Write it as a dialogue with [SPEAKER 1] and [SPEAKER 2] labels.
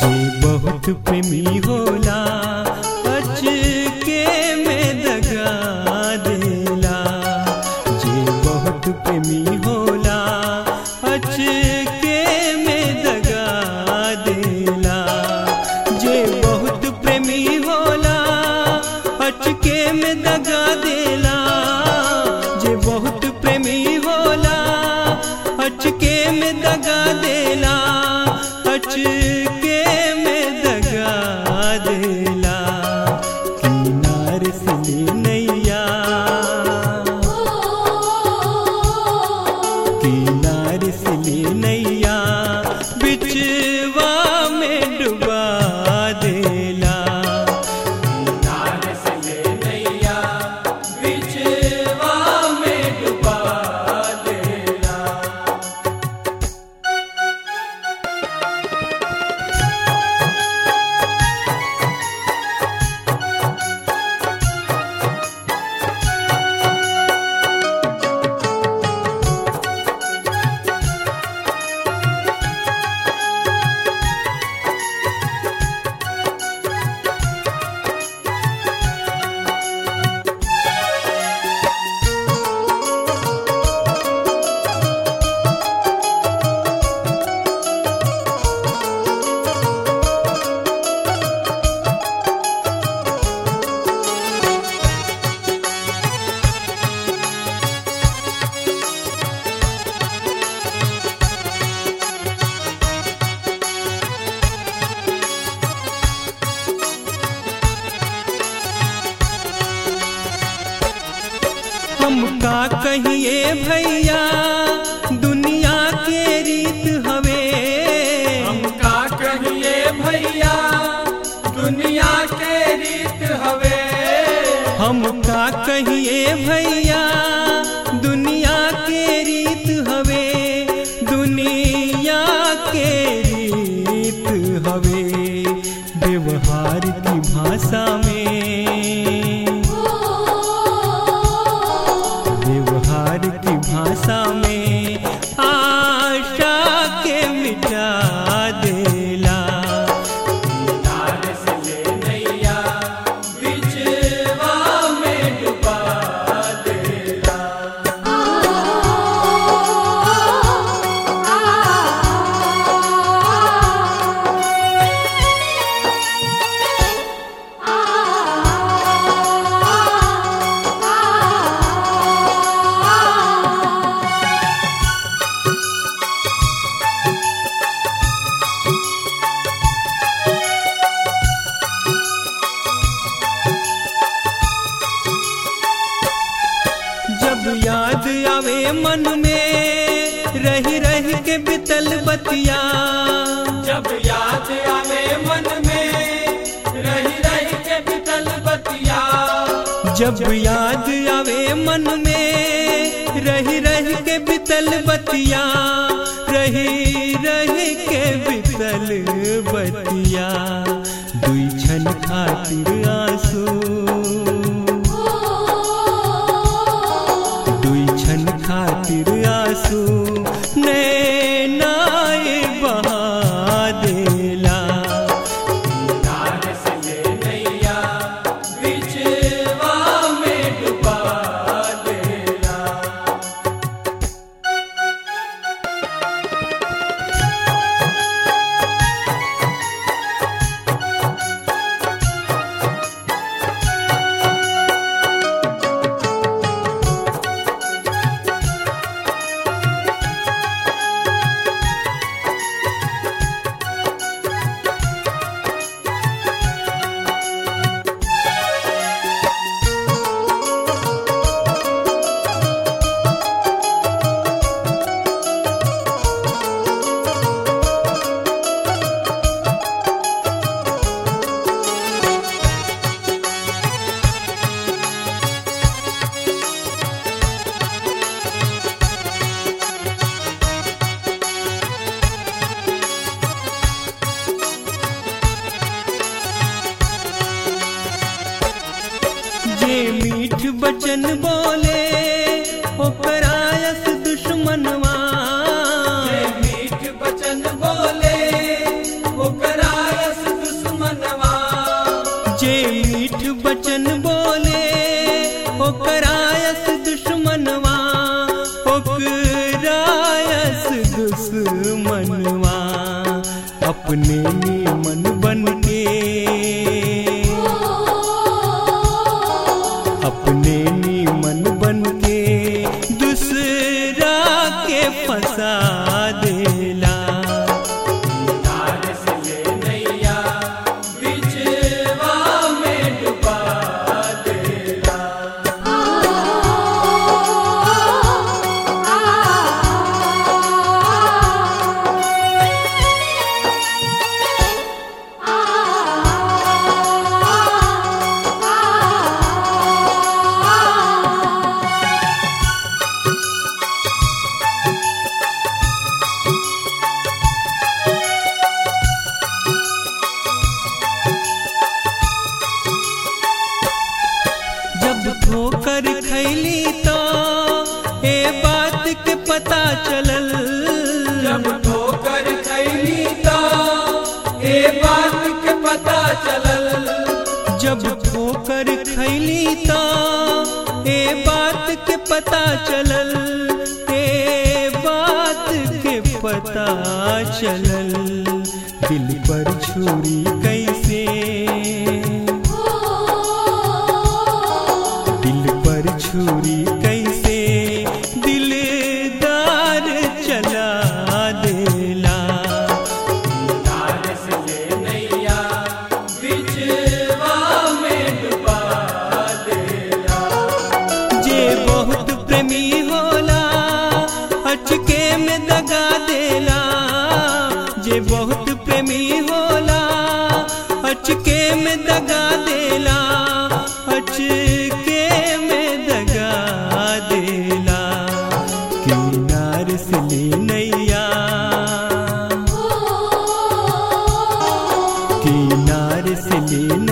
[SPEAKER 1] जे बहुत प्रेमी होला अचके में दगा देला। जे बहुत प्रेमी होला अचके में दगा देला। जे बहुत प्रेमी होला अचके में दगा देला। जे बहुत प्रेमी होला अचके में दगा देला। अचके में दगा देला। किनारे से ले नैया, किनारे से ले नैया बिचवा में डुबा देला। किनारे से ले नैया बिचवा में डुबा देला। हम का कहिए भैया दुनिया के रीत हवे।
[SPEAKER 2] हम का कहिए भैया दुनिया के रीत हवे।
[SPEAKER 1] हम का कहिए भैया दुनिया के रीत हवे। दुनिया के रीत हवे। व्यवहार की भाषा में, व्यवहार की भाषा में आशा के मिटा देला।
[SPEAKER 2] किनारे से ले नैया बिचवा में डुबा देला।
[SPEAKER 1] जब याद आवे मन में रही रही के बितल बतिया।
[SPEAKER 2] जब याद आवे मन में रही रही के बितल बतिया।
[SPEAKER 1] जब याद आवे मन में रही रही के बितल बतिया। रही रही के बितल बतिया। दुई क्षण खातिर आंसू, दुई क्षण खातिर आंसू नैनाए बहा देला।
[SPEAKER 2] किनारे से ले नैया बिचवा में डुबा देला।
[SPEAKER 1] मीठ बचन बोले ओकरा यस दुश्मनवा।
[SPEAKER 2] मीठ बचन बोले ओकरा
[SPEAKER 1] अपने नीमन बन के, अपने नीमन बन के दूसरा के फंसा देला। ठोकर खैली तो ए बात के पता चलल,
[SPEAKER 2] जब ठोकर खैली तो ए बात के पता चलल,
[SPEAKER 1] जब ठोकर खैली तो ए बात के पता चलल, ए बात के पता चलल। दिल पर छुरी कैसे, छुरी कैसे दिलदार चला देला।
[SPEAKER 2] तार से ले नैया बिचवा में डुबा देला।
[SPEAKER 1] जे बहुत प्रेमी होला अचके में दगा देला, जे बहुत प्रेमी होला अचके में दगा देला, अचके देला। किनार से ले नैया, किनार से ले